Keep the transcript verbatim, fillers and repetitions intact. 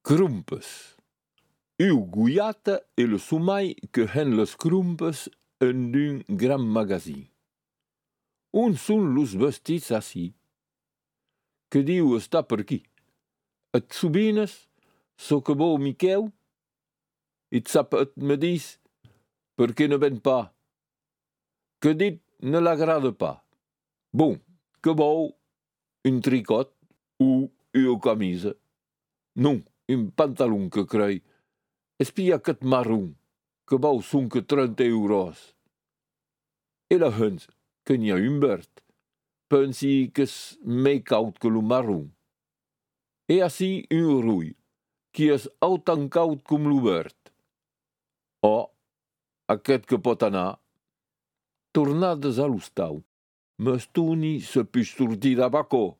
Crumpes. Uw guiata e le somai que hen les crumpes en d'un gran magasin. On són los vestits así? Que diu està per aquí? Et subines, so que bo Miquel? Et sap et me dis, perquè ne ben pas? Que dit ne l'agrade pas? Bon, que vol un tricot ou une camisa? Non, un pantalon que crei. Espia aquest marron, que val son que trenta euros. E la hens, que n'hi ha un verd, pensi qu'es més caut que lo marron. E ací un roull, qui és autant caut com lo verd. Oh, aquest que pot anar. Tornades a l'hostau, m'estoni se pus sortir d'abaco.